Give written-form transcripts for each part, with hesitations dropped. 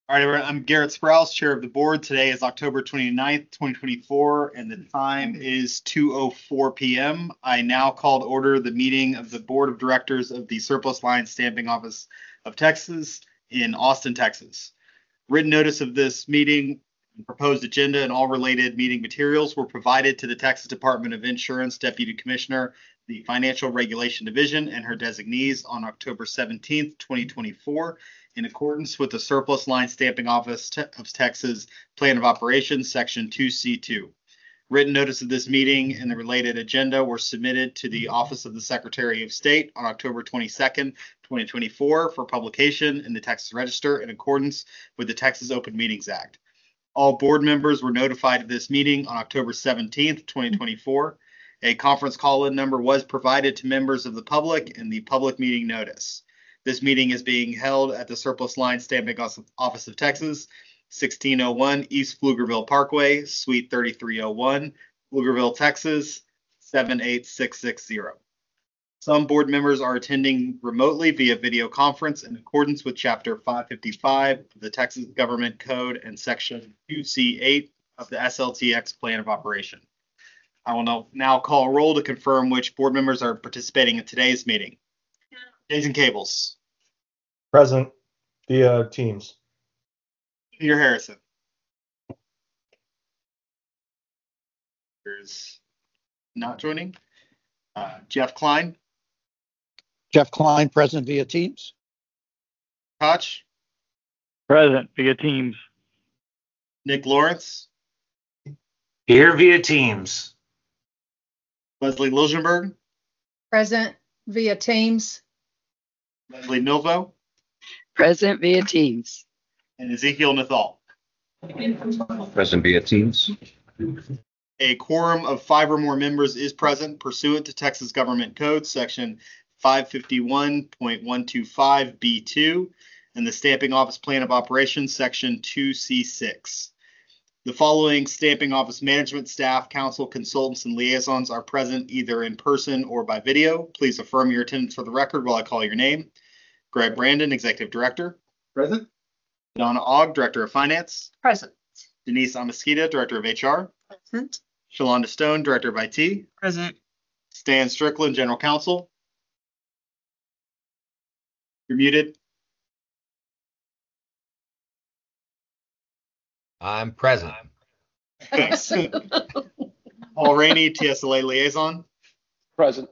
All right, everyone. I'm Garrett Sprouse, Chair of the Board. Today is October 29th, 2024, and the time is 2:04 p.m. I now call to order the meeting of the Board of Directors of the Surplus Lines Stamping Office of Texas in Austin, Texas. Written notice of this meeting, proposed agenda, and all related meeting materials were provided to the Texas Department of Insurance Deputy Commissioner, the Financial Regulation Division, and her designees on October 17th, 2024, in accordance with the Surplus Line Stamping Office of Texas Plan of Operations, Section 2C2. Written notice of this meeting and the related agenda were submitted to the Office of the Secretary of State on October 22nd, 2024 for publication in the Texas Register in accordance with the Texas Open Meetings Act. All board members were notified of this meeting on October 17th, 2024. A conference call-in number was provided to members of the public in the public meeting notice. This meeting is being held at the Surplus Line Stamping Office of Texas, 1601 East Pflugerville Parkway, Suite 3301, Pflugerville, Texas, 78660. Some board members are attending remotely via video conference in accordance with Chapter 555 of the Texas Government Code and Section 2C8 of the SLTX Plan of Operation. I will now call roll to confirm which board members are participating in today's meeting. Jason Cables. Present via Teams. Peter Harrison. There's not joining. Jeff Klein. Jeff Klein, present via Teams. Koch. Present via Teams. Nick Lawrence. Here via Teams. Leslie Liljenberg. Present via Teams. Leslie Milvo. Present via Teams. And Ezekiel Nathal. Present via Teams. A quorum of 5 or more members is present pursuant to Texas Government Code Section 551.125B2 and the Stamping Office Plan of Operations Section 2C6. The following Stamping Office management staff, council, consultants, and liaisons are present either in person or by video. Please affirm your attendance for the record while I call your name. Greg Brandon, Executive Director. Present. Donna Ogg, Director of Finance. Present. Denise Amasquita, Director of HR. Present. Shalonda Stone, Director of IT. Present. Stan Strickland, General Counsel. You're muted. I'm present. Paul Rainey, TSLA Liaison. Present.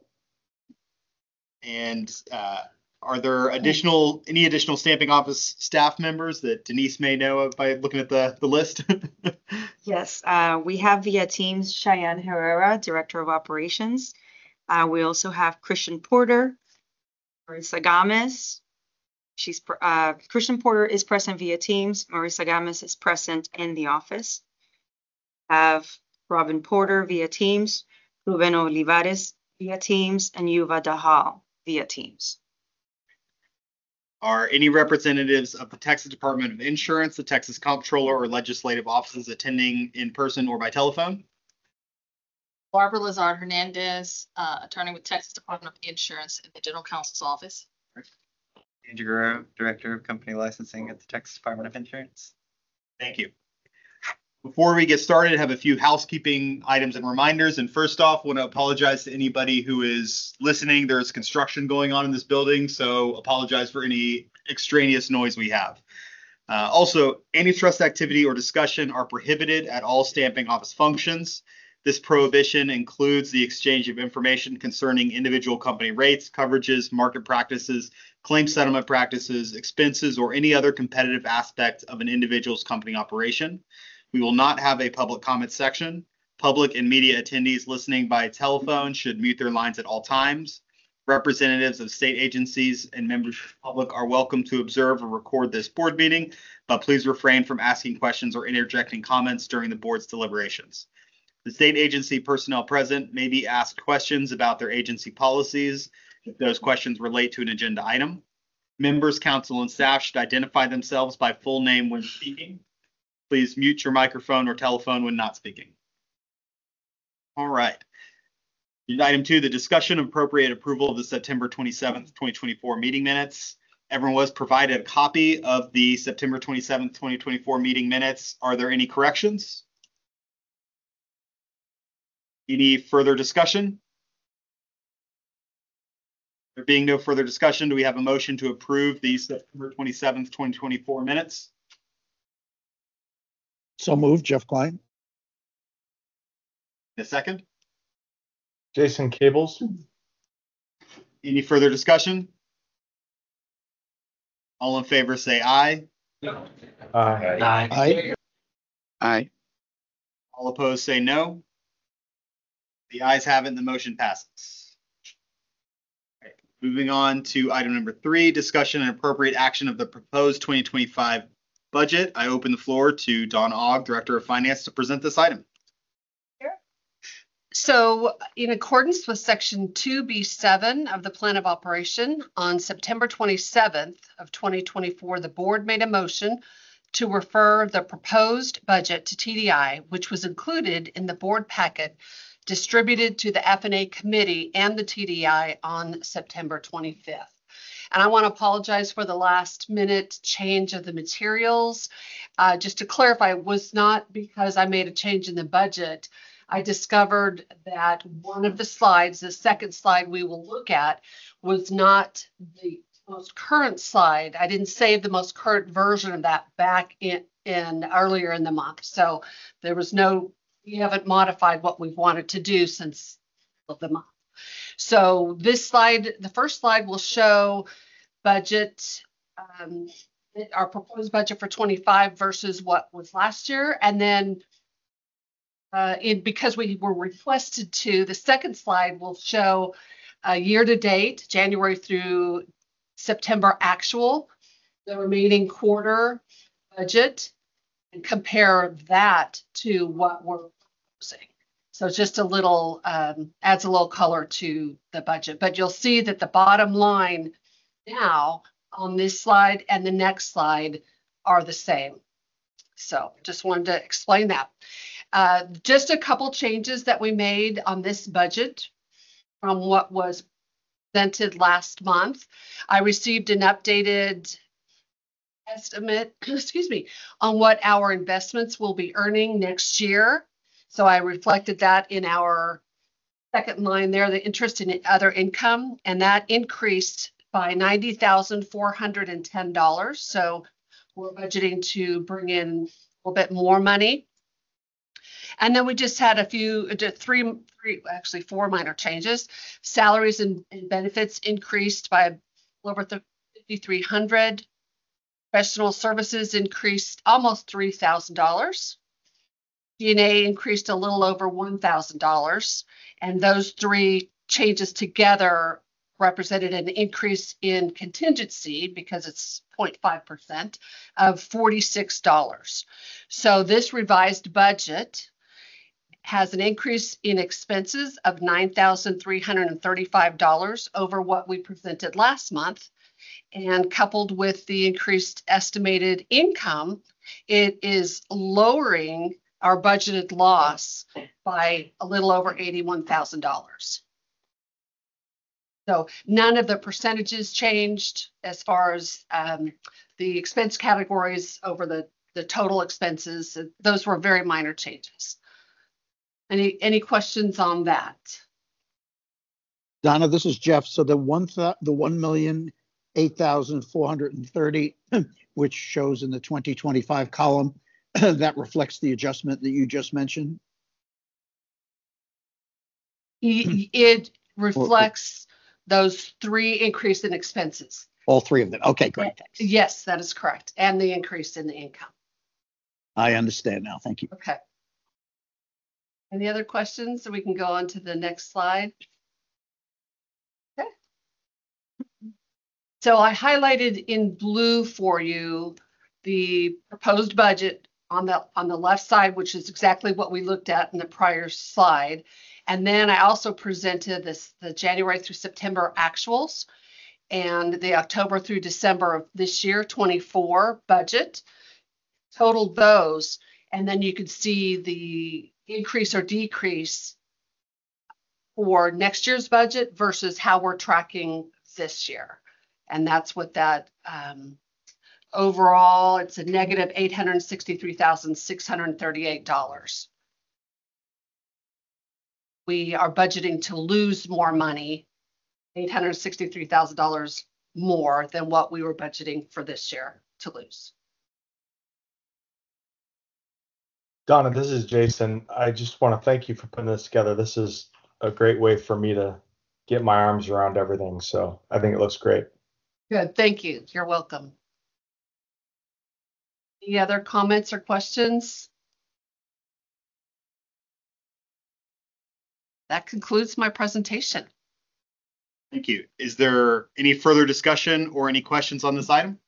And are there any additional Stamping Office staff members that Denise may know of by looking at the list? Yes, we have via Teams Cheyenne Herrera, Director of Operations. We also have Christian Porter, Marisa Gomez. Christian Porter is present via Teams. Marisa Gomez is present in the office. Have Robin Porter via Teams, Ruben Olivares via Teams, and Yuva Dahal via Teams. Are any representatives of the Texas Department of Insurance, the Texas Comptroller, or legislative offices attending in person or by telephone? Barbara Lazard Hernandez, attorney with Texas Department of Insurance in the General Counsel's office. Andrew Guerrero, Director of Company Licensing at the Texas Department of Insurance. Thank you. Before we get started, I have a few housekeeping items and reminders. And first off, I want to apologize to anybody who is listening. There's construction going on in this building, so apologize for any extraneous noise we have. Also, antitrust activity or discussion are prohibited at all Stamping Office functions. This prohibition includes the exchange of information concerning individual company rates, coverages, market practices, claim settlement practices, expenses, or any other competitive aspect of an individual's company operation. We will not have a public comment section. Public and media attendees listening by telephone should mute their lines at all times. Representatives of state agencies and members of the public are welcome to observe or record this board meeting, but please refrain from asking questions or interjecting comments during the board's deliberations. The state agency personnel present may be asked questions about their agency policies if those questions relate to an agenda item. Members, council, and staff should identify themselves by full name when speaking. Please mute your microphone or telephone when not speaking. All right. Item 2, the discussion of appropriate approval of the September 27th, 2024 meeting minutes. Everyone was provided a copy of the September 27th, 2024 meeting minutes. Are there any corrections? Any further discussion? There being no further discussion, do we have a motion to approve the September 27th, 2024 minutes? So moved, Jeff Klein. A second? Jason Cables. Any further discussion? All in favor say aye. Aye. Aye. All opposed say no. The ayes have it and the motion passes. Okay, moving on to item number 3, discussion and appropriate action of the proposed 2025 budget. I open the floor to Dawn Ogg, Director of Finance, to present this item. So in accordance with section 2B7 of the plan of operation, on September 27th of 2024, the board made a motion to refer the proposed budget to TDI, which was included in the board packet distributed to the F&A committee and the TDI on September 25th. And I want to apologize for the last minute change of the materials. Just to clarify, it was not because I made a change in the budget. I discovered that one of the slides, the second slide we will look at, was not the most current slide. I didn't save the most current version of that back in earlier in the month. So there was no, we haven't modified what we've wanted to do since the month. So this slide, the first slide will show budget, our proposed budget for 25 versus what was last year. And then because we were requested to, the second slide will show year to date, January through September actual, the remaining quarter budget, and compare that to what we're proposing. So just a little, adds a little color to the budget, but you'll see that the bottom line now on this slide and the next slide are the same. So just wanted to explain that. Just a couple changes that we made on this budget from what was presented last month. I received an updated estimate, excuse me, on what our investments will be earning next year. So I reflected that in our second line there, the interest in other income, and that increased by $90,410. So we're budgeting to bring in a little bit more money. And then we just had four minor changes. Salaries and benefits increased by over $5,300. Professional services increased almost $3,000. G&A increased a little over $1,000. And those three changes together represented an increase in contingency, because it's 0.5%, of $46. So this revised budget has an increase in expenses of $9,335 over what we presented last month. And coupled with the increased estimated income, it is lowering our budgeted loss by a little over $81,000. So none of the percentages changed as far as the expense categories over the total expenses. Those were very minor changes. Any questions on that? Donna, this is Jeff. So the $1,008,430, which shows in the 2025 column, that reflects the adjustment that you just mentioned? It reflects those three increase in expenses. All three of them. Okay, great. Thanks. Yes, that is correct. And the increase in the income. I understand now. Thank you. Okay. Any other questions? So we can go on to the next slide. Okay. So I highlighted in blue for you the proposed budget on the left side, which is exactly what we looked at in the prior slide. And then I also presented the January through September actuals and the October through December of this year, 24 budget, totaled those. And then you could see the increase or decrease for next year's budget versus how we're tracking this year. And that's what that, overall, it's a negative $863,638. We are budgeting to lose more money, $863,000 more than what we were budgeting for this year to lose. Donna, this is Jason. I just want to thank you for putting this together. This is a great way for me to get my arms around everything. So I think it looks great. Good, thank you. You're welcome. Any other comments or questions? That concludes my presentation. Thank you. Is there any further discussion or any questions on this item?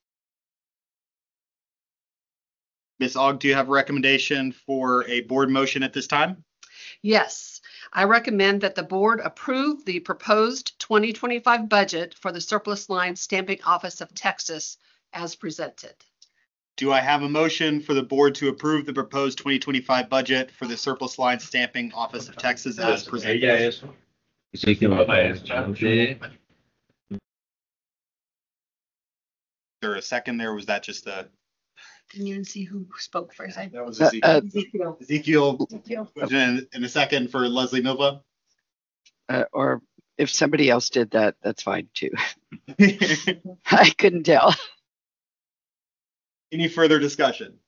Ms. Aug, do you have a recommendation for a board motion at this time? Yes, I recommend that the board approve the proposed 2025 budget for the Surplus Line Stamping Office of Texas as presented. Do I have a motion for the board to approve the proposed 2025 budget for the Surplus Line Stamping Office of Texas as presented? Is there a second there? Or was that just a? Can you see who spoke first? That was Ezekiel. Ezekiel, in a second for Leslie Milva. Or if somebody else did that, that's fine too. I couldn't tell. Any further discussion?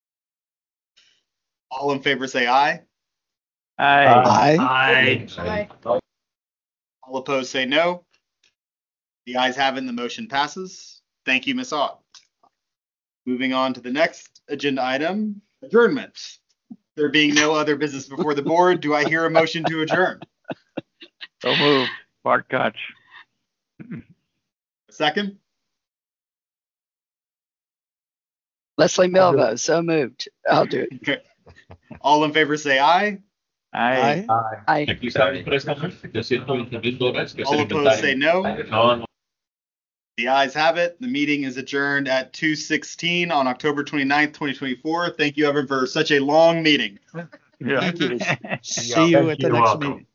All in favor say aye. Aye. Aye. All opposed say no. The ayes have it and the motion passes. Thank you, Ms. Aug. Moving on to the next agenda item, adjournment. There being no other business before the board, do I hear a motion to adjourn? So move. Bart Koch. A second? Leslie Milvo, so moved. I'll do it. Okay. All in favor say aye. Aye. Aye. All opposed say no. The ayes have it. The meeting is adjourned at 2:16 on October 29th, 2024. Thank you, everyone, for such a long meeting. Yeah. See you at the next meeting.